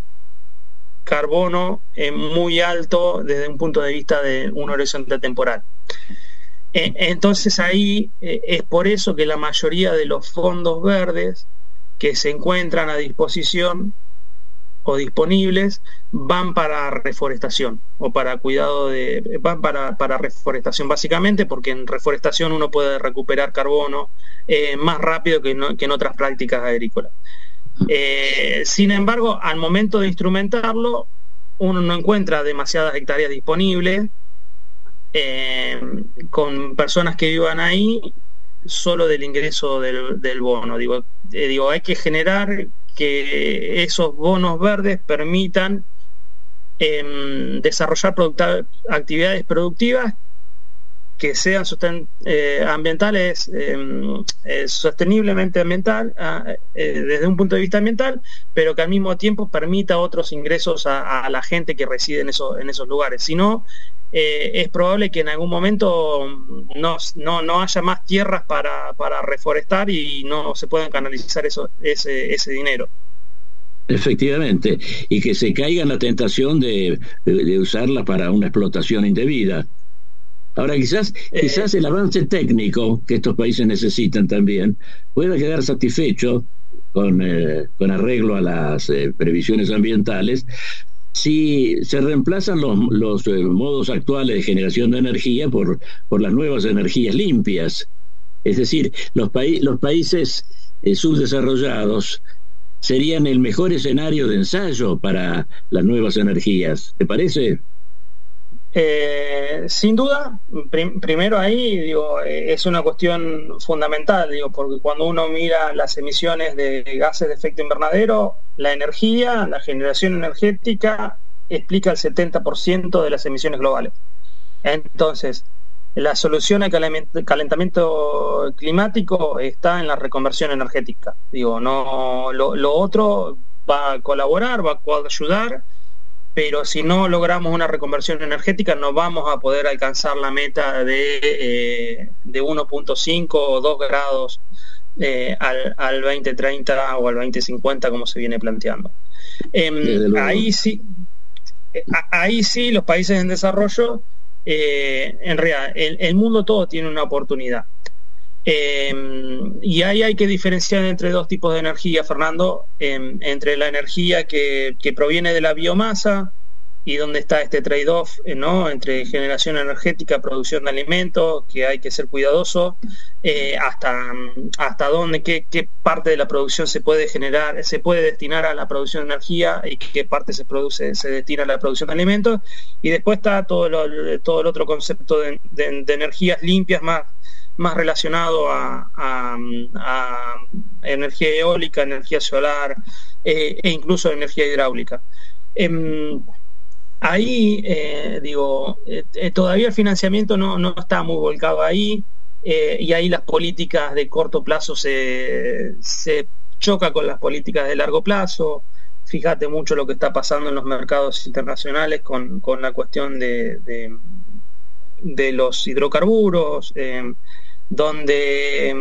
carbono eh, muy alto desde un punto de vista de un horizonte temporal. Eh, entonces ahí eh, es por eso que la mayoría de los fondos verdes que se encuentran a disposición o disponibles van para reforestación o para cuidado de van para, para reforestación básicamente, porque en reforestación uno puede recuperar carbono eh, más rápido que, no, que en otras prácticas agrícolas. Eh, sin embargo, al momento de instrumentarlo, uno no encuentra demasiadas hectáreas disponibles eh, con personas que vivan ahí solo del ingreso del, del bono. Digo, eh, digo, hay que generar que esos bonos verdes permitan eh, desarrollar producta- actividades productivas que sean susten- eh, ambientales, eh, eh, sosteniblemente ambiental, eh, eh, desde un punto de vista ambiental, pero que al mismo tiempo permita otros ingresos a, a la gente que reside en, eso, en esos lugares. Si no, eh, es probable que en algún momento no, no, no haya más tierras para, para reforestar y no se puedan canalizar eso, ese, ese dinero. Efectivamente, y que se caiga en la tentación de, de, de usarla para una explotación indebida. Ahora, quizás, eh, quizás el avance técnico que estos países necesitan también pueda quedar satisfecho con, eh, con arreglo a las eh, previsiones ambientales si se reemplazan los, los eh, modos actuales de generación de energía por, por las nuevas energías limpias. Es decir, los, pa- los países eh, subdesarrollados serían el mejor escenario de ensayo para las nuevas energías. ¿Te parece? Eh, sin duda, prim- primero ahí digo, eh, es una cuestión fundamental, digo, porque cuando uno mira las emisiones de gases de efecto invernadero, la energía, la generación energética explica el setenta por ciento de las emisiones globales. Entonces, la solución al calentamiento climático está en la reconversión energética. Digo, no, lo, lo otro va a colaborar, va a ayudar, pero si no logramos una reconversión energética no vamos a poder alcanzar la meta de, eh, de uno punto cinco o dos grados eh, al, al veinte treinta o al veinte cincuenta, como se viene planteando. Eh, ahí sí, ahí sí los países en desarrollo, eh, en realidad el, el mundo todo tiene una oportunidad. Eh, y ahí hay que diferenciar entre dos tipos de energía, Fernando, eh, entre la energía que, que proviene de la biomasa y donde está este trade-off, eh, ¿no? Entre generación energética, producción de alimentos, que hay que ser cuidadoso, eh, hasta, hasta dónde, qué, qué parte de la producción se puede generar, se puede destinar a la producción de energía y qué parte se produce, se destina a la producción de alimentos, y después está todo, lo, todo el otro concepto de, de, de energías limpias más más relacionado a, a, a energía eólica, energía solar eh, e incluso energía hidráulica. Eh, ahí, eh, digo, eh, todavía el financiamiento no, no está muy volcado ahí, eh, y ahí las políticas de corto plazo se, se choca con las políticas de largo plazo. Fíjate mucho lo que está pasando en los mercados internacionales con, con la cuestión de, de, de los hidrocarburos, eh, donde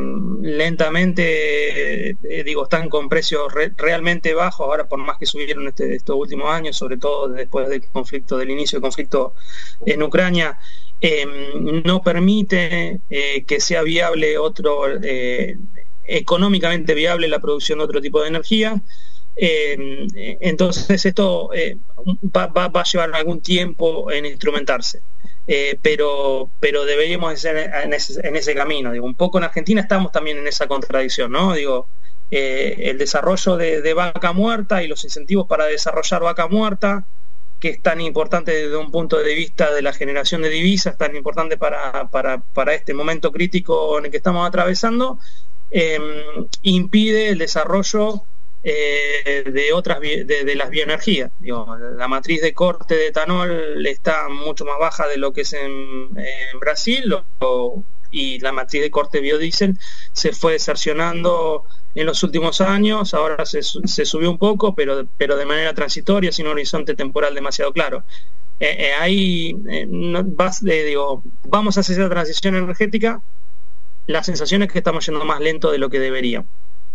lentamente, eh, digo, están con precios re, realmente bajos, ahora por más que subieron este, estos últimos años, sobre todo después del conflicto, del inicio del conflicto en Ucrania, eh, no permite eh, que sea viable otro, eh, económicamente viable la producción de otro tipo de energía. Eh, entonces esto eh, va, va, va a llevar algún tiempo en instrumentarse. Eh, pero pero deberíamos ser en ese, en ese camino. Digo, un poco en Argentina estamos también en esa contradicción, ¿no? Digo, eh, el desarrollo de, de vaca muerta y los incentivos para desarrollar vaca muerta, que es tan importante desde un punto de vista de la generación de divisas, tan importante para, para, para este momento crítico en el que estamos atravesando, eh, impide el desarrollo Eh, de otras de, de las bioenergías. Digo, la matriz de corte de etanol está mucho más baja de lo que es en, en Brasil, o, y la matriz de corte biodiesel se fue desercionando en los últimos años. Ahora se, se subió un poco, pero, pero de manera transitoria, sin un horizonte temporal demasiado claro. Eh, eh, ahí eh, no, vas, eh, digo, vamos a hacer esa transición energética. La sensación es que estamos yendo más lento de lo que deberíamos.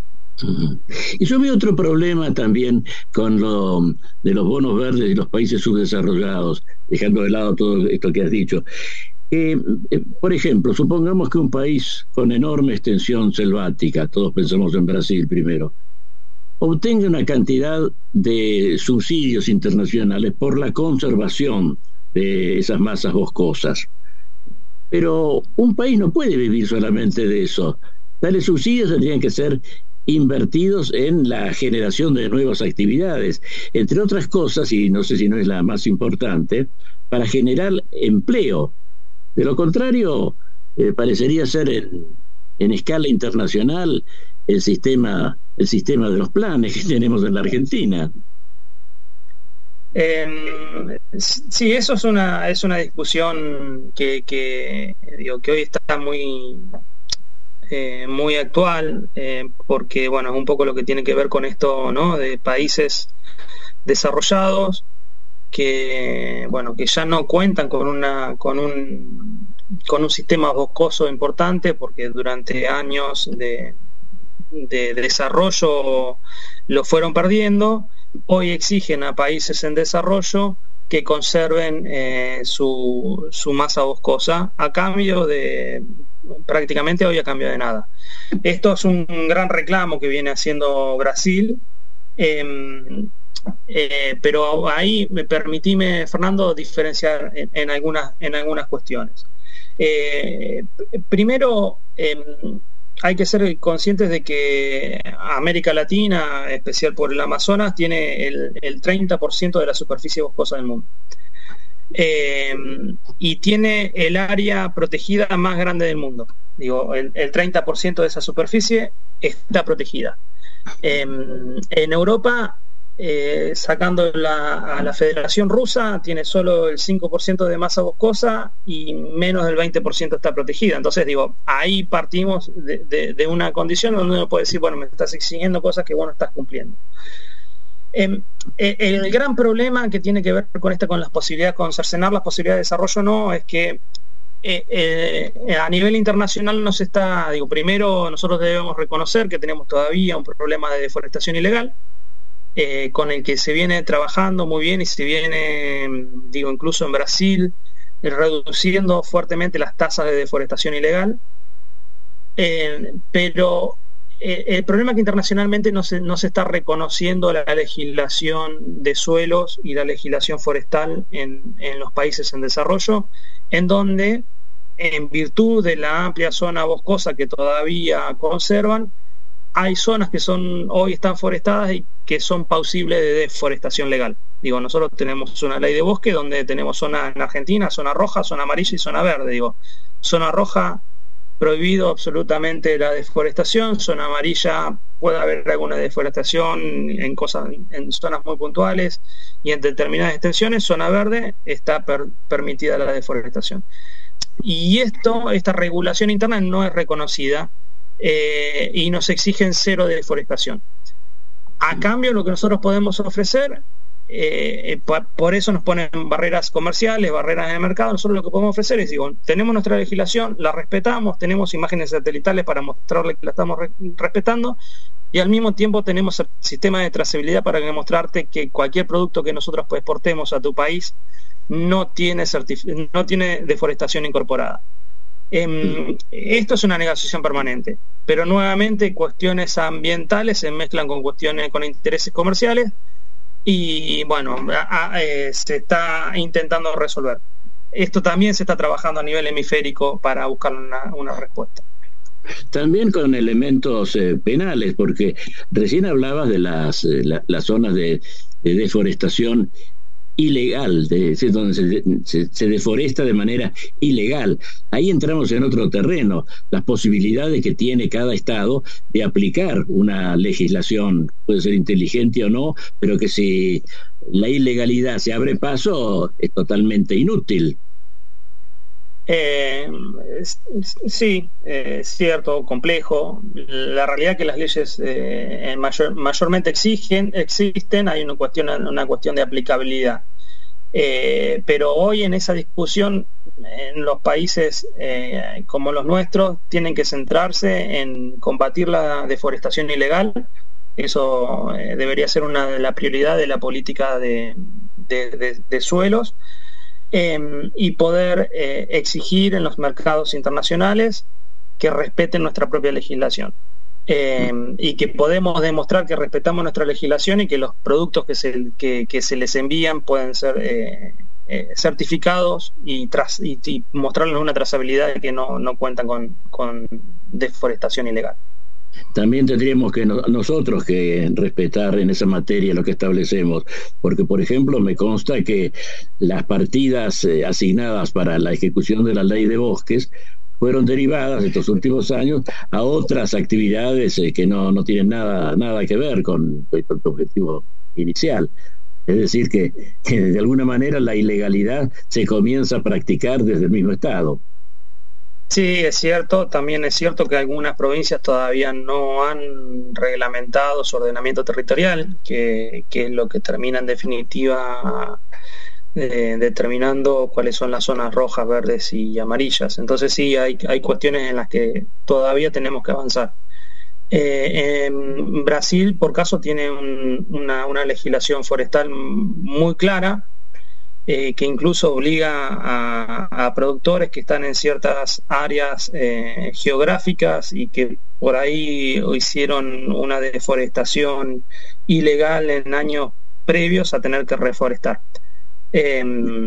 Y yo veo otro problema también con lo de los bonos verdes y los países subdesarrollados, dejando de lado todo esto que has dicho. Eh, eh, por ejemplo, supongamos que un país con enorme extensión selvática, todos pensamos en Brasil primero, obtenga una cantidad de subsidios internacionales por la conservación de esas masas boscosas. Pero un país no puede vivir solamente de eso. Tales subsidios tendrían que ser invertidos en la generación de nuevas actividades, entre otras cosas, y no sé si no es la más importante, para generar empleo. De lo contrario, eh, parecería ser en, en escala internacional el sistema, el sistema de los planes que tenemos en la Argentina. Eh, sí, eso es una es una discusión que, que digo que hoy está muy Eh, muy actual, eh, porque bueno, es un poco lo que tiene que ver con esto, ¿no? De países desarrollados que bueno, que ya no cuentan con una con un con un sistema boscoso importante, porque durante años de, de desarrollo lo fueron perdiendo. Hoy exigen a países en desarrollo que conserven eh, su, su masa boscosa a cambio de prácticamente hoy a cambio de nada. Esto es un gran reclamo que viene haciendo Brasil, eh, eh, pero ahí me permitime, Fernando, diferenciar en, en algunas en algunas cuestiones. Eh, primero, eh, hay que ser conscientes de que América Latina, en especial por el Amazonas, tiene el, el treinta por ciento de la superficie boscosa del mundo. Eh, y tiene el área protegida más grande del mundo. Digo, el, el treinta por ciento de esa superficie está protegida. Eh, en Europa eh, sacando la, a la Federación Rusa, tiene solo el cinco por ciento de masa boscosa y menos del veinte por ciento está protegida. Entonces, digo, ahí partimos de, de, de una condición donde uno puede decir, bueno, me estás exigiendo cosas que vos no estás cumpliendo. Eh, el gran problema que tiene que ver con esta, con las posibilidades, con cercenar las posibilidades de desarrollo, no, es que eh, eh, a nivel internacional no se está, digo, primero nosotros debemos reconocer que tenemos todavía un problema de deforestación ilegal, eh, con el que se viene trabajando muy bien y se viene, digo, incluso en Brasil, eh, reduciendo fuertemente las tasas de deforestación ilegal, eh, pero el problema es que internacionalmente no se, no se está reconociendo la legislación de suelos y la legislación forestal en, en los países en desarrollo, en donde, en virtud de la amplia zona boscosa que todavía conservan, hay zonas que son hoy están forestadas y que son pausibles de deforestación legal. Digo, nosotros tenemos una ley de bosque donde tenemos zona en Argentina, zona roja, zona amarilla y zona verde. Digo, zona roja, prohibido absolutamente la deforestación, zona amarilla puede haber alguna deforestación en cosas, en zonas muy puntuales y en determinadas extensiones, zona verde está per, permitida la deforestación. Y esto, esta regulación interna no es reconocida eh, y nos exigen cero de deforestación. A cambio, lo que nosotros podemos ofrecer, eh, por, por eso nos ponen barreras comerciales, barreras en el mercado. Nosotros lo que podemos ofrecer es, digo, tenemos nuestra legislación, la respetamos, tenemos imágenes satelitales para mostrarle que la estamos re respetando, y al mismo tiempo tenemos el sistema de trazabilidad para demostrarte que cualquier producto que nosotros exportemos a tu país no tiene, no tiene deforestación incorporada. Eh, esto es una negociación permanente, pero nuevamente cuestiones ambientales se mezclan con cuestiones, con intereses comerciales, y bueno, a, a, eh, se está intentando resolver. Esto también se está trabajando a nivel hemisférico para buscar una, una respuesta. También con elementos eh, penales, porque recién hablabas de las, eh, la, las zonas de, de deforestación ilegal, de, de, donde se, se, se deforesta de manera ilegal. Ahí entramos en otro terreno, las posibilidades que tiene cada estado de aplicar una legislación, puede ser inteligente o no, pero que si la ilegalidad se abre paso es totalmente inútil. Eh, sí, eh, es cierto, complejo. La realidad es que las leyes eh, mayor, mayormente exigen, existen, hay una cuestión, una cuestión de aplicabilidad. Eh, pero hoy en esa discusión, en los países eh, como los nuestros, tienen que centrarse en combatir la deforestación ilegal. Eso eh, debería ser una de las prioridades de la política de, de, de, de suelos. Eh, y poder eh, exigir en los mercados internacionales que respeten nuestra propia legislación, eh, y que podemos demostrar que respetamos nuestra legislación y que los productos que se, que, que se les envían pueden ser eh, eh, certificados y, tras, y, y mostrarles una trazabilidad de que no, no cuentan con, con deforestación ilegal. También tendríamos que no, nosotros que respetar en esa materia lo que establecemos, porque por ejemplo me consta que las partidas eh, asignadas para la ejecución de la ley de bosques fueron derivadas estos últimos años a otras actividades eh, que no, no tienen nada, nada que ver con el objetivo inicial. Es decir que, que de alguna manera la ilegalidad se comienza a practicar desde el mismo Estado. Sí, es cierto. También es cierto que algunas provincias todavía no han reglamentado su ordenamiento territorial, que, que es lo que termina en definitiva eh, determinando cuáles son las zonas rojas, verdes y amarillas. Entonces sí, hay, hay cuestiones en las que todavía tenemos que avanzar. Eh, en Brasil, por caso, tiene un, una, una legislación forestal muy clara, Eh, que incluso obliga a, a productores que están en ciertas áreas eh, geográficas y que por ahí hicieron una deforestación ilegal en años previos a tener que reforestar. Eh,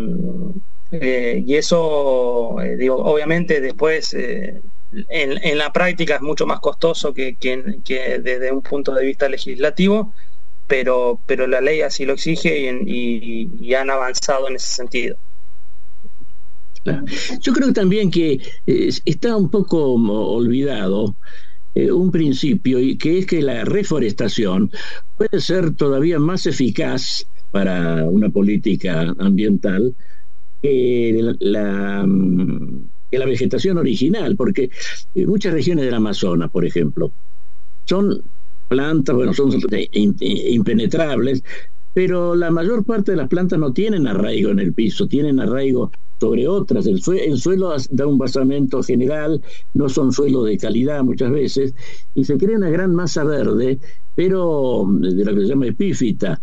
eh, y eso, eh, digo, obviamente después eh, en, en la práctica es mucho más costoso que, que, que desde un punto de vista legislativo, pero pero la ley así lo exige y, y, y han avanzado en ese sentido. Claro. Yo creo también que eh, está un poco olvidado eh, un principio, y que es que la reforestación puede ser todavía más eficaz para una política ambiental que la, la, que la vegetación original, porque muchas regiones del Amazonas, por ejemplo, son plantas, bueno, son impenetrables, pero la mayor parte de las plantas no tienen arraigo en el piso, tienen arraigo sobre otras. El, sue- el suelo da un basamento general, no son suelos de calidad muchas veces, y se crea una gran masa verde, pero de lo que se llama epífita.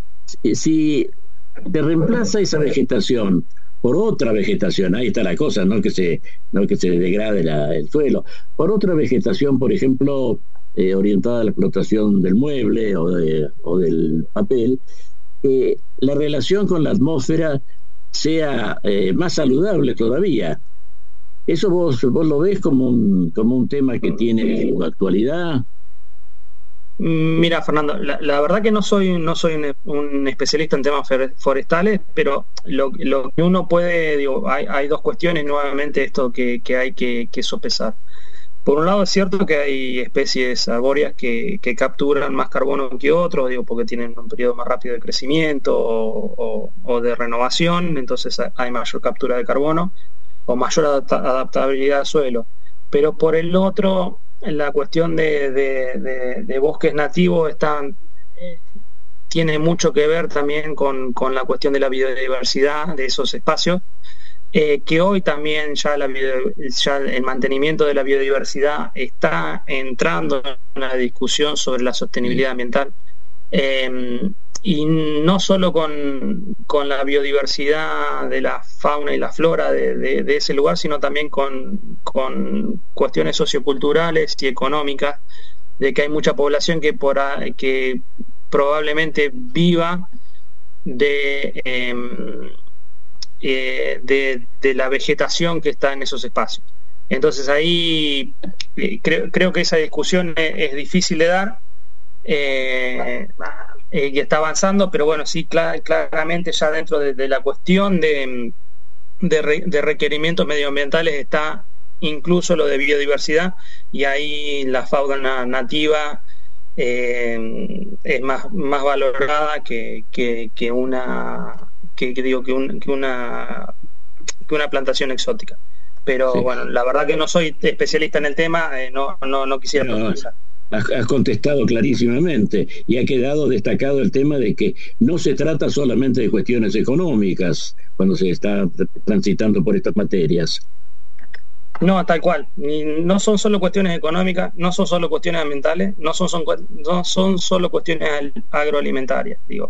Si te reemplaza esa vegetación por otra vegetación, ahí está la cosa, no que se, no que se degrade la, el suelo, por otra vegetación, por ejemplo, eh, orientada a la explotación del mueble o, de, o del papel, eh, la relación con la atmósfera sea eh, más saludable todavía. ¿Eso vos, vos lo ves como un, como un tema que tiene actualidad? Mira, Fernando, la, la verdad que no soy no soy un, un especialista en temas forestales, pero lo, lo que uno puede, digo, hay, hay dos cuestiones nuevamente esto que, que hay que, que sopesar. Por un lado es cierto que hay especies arbóreas que, que capturan más carbono que otros, digo, porque tienen un periodo más rápido de crecimiento o, o, o de renovación, entonces hay mayor captura de carbono o mayor adapta, adaptabilidad al suelo. Pero por el otro, la cuestión de, de, de, de bosques nativos están, eh, tiene mucho que ver también con, con la cuestión de la biodiversidad de esos espacios, eh, que hoy también ya, la bio, ya el mantenimiento de la biodiversidad está entrando en una discusión sobre la sostenibilidad ambiental. Eh, y no solo con, con la biodiversidad de la fauna y la flora de, de, de ese lugar, sino también con, con cuestiones socioculturales y económicas, de que hay mucha población que, por, que probablemente viva de, eh, eh, de, de la vegetación que está en esos espacios. Entonces ahí eh, creo, creo que esa discusión es, es difícil de dar, eh, eh, y está avanzando, pero bueno, sí, clar, claramente ya dentro de, de la cuestión de, de, re, de requerimientos medioambientales está incluso lo de biodiversidad, y ahí la fauna nativa eh, es más, más valorada que, que, que una que, que digo que, un, que una que una plantación exótica. Pero sí, bueno, la verdad que no soy especialista en el tema, eh, no, no, no quisiera no, profundizar. Has, has contestado clarísimamente, y ha quedado destacado el tema de que no se trata solamente de cuestiones económicas cuando se está transitando por estas materias. No, tal cual. No son solo cuestiones económicas, no son solo cuestiones ambientales, no son, son, no son solo cuestiones agroalimentarias, digo.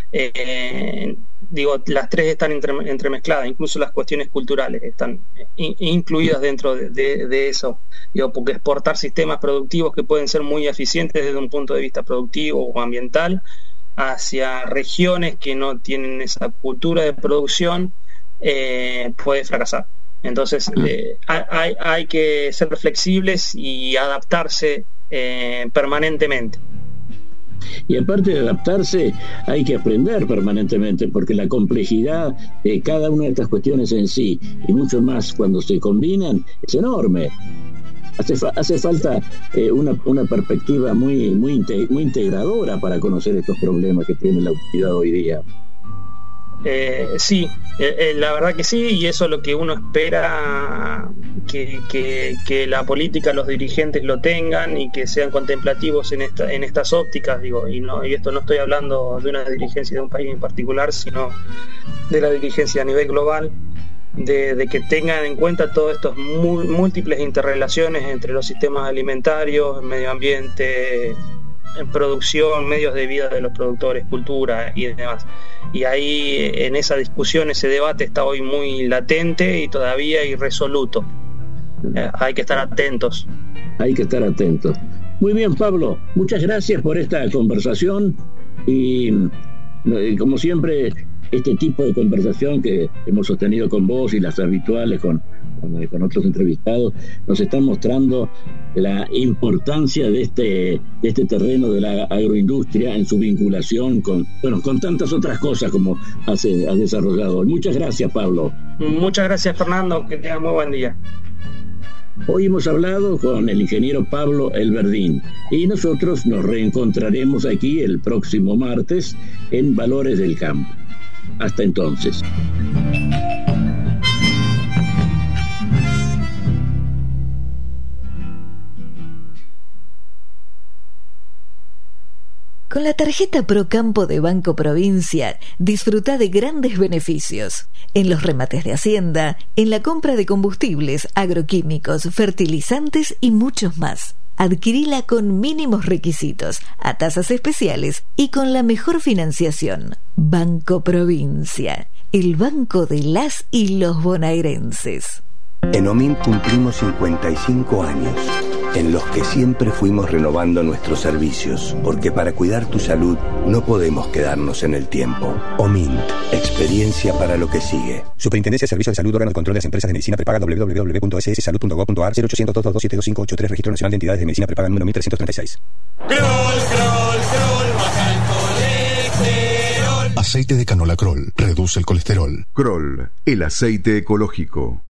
Eh, digo, las tres están entre, entremezcladas, incluso las cuestiones culturales están in, incluidas dentro de, de, de eso, digo, porque exportar sistemas productivos que pueden ser muy eficientes desde un punto de vista productivo o ambiental hacia regiones que no tienen esa cultura de producción eh, puede fracasar. Entonces eh, hay, hay que ser flexibles y adaptarse eh, permanentemente. Y aparte de adaptarse, hay que aprender permanentemente, porque la complejidad de cada una de estas cuestiones en sí, y mucho más cuando se combinan, es enorme. Hace, fa- hace falta eh, una, una perspectiva muy, muy, inte- muy integradora para conocer estos problemas que tiene la humanidad hoy día. Eh, sí, eh, eh, la verdad que sí, y eso es lo que uno espera, que, que, que la política, los dirigentes lo tengan y que sean contemplativos en esta, en estas ópticas, digo, y no, y esto no estoy hablando de una dirigencia de un país en particular, sino de la dirigencia a nivel global, de, de que tengan en cuenta todas estas múltiples interrelaciones entre los sistemas alimentarios, medio ambiente, en producción, medios de vida de los productores, cultura y demás. Y ahí en esa discusión, ese debate está hoy muy latente y todavía irresoluto. Eh, hay que estar atentos. Hay que estar atentos. Muy bien, Pablo, muchas gracias por esta conversación y, como siempre, este tipo de conversación que hemos sostenido con vos y las habituales con, con, con otros entrevistados nos están mostrando la importancia de este, de este terreno de la agroindustria en su vinculación con, bueno, con tantas otras cosas como has, has desarrollado. Muchas gracias, Pablo. Muchas gracias, Fernando, que tengas muy buen día. Hoy hemos hablado con el ingeniero Pablo Elverdín y nosotros nos reencontraremos aquí el próximo martes en Valores del Campo. Hasta entonces. Con la tarjeta Procampo de Banco Provincia, disfruta de grandes beneficios. En los remates de Hacienda, en la compra de combustibles, agroquímicos, fertilizantes y muchos más. Adquirila con mínimos requisitos, a tasas especiales y con la mejor financiación. Banco Provincia, el banco de las y los bonaerenses. En OMINT cumplimos cincuenta y cinco años, en los que siempre fuimos renovando nuestros servicios, porque para cuidar tu salud no podemos quedarnos en el tiempo. OMINT, experiencia para lo que sigue. Superintendencia de Servicios de Salud, órgano de control de las empresas de medicina prepaga, doble u doble u doble u punto ese ese salud punto gob punto ar, cero ochocientos, dos dos dos, siete dos cinco ocho tres, Registro Nacional de Entidades de Medicina Prepaga número mil trescientos treinta y seis. Crol, crol, crol, baja el colesterol. Aceite de canola Crol reduce el colesterol. Crol, el aceite ecológico.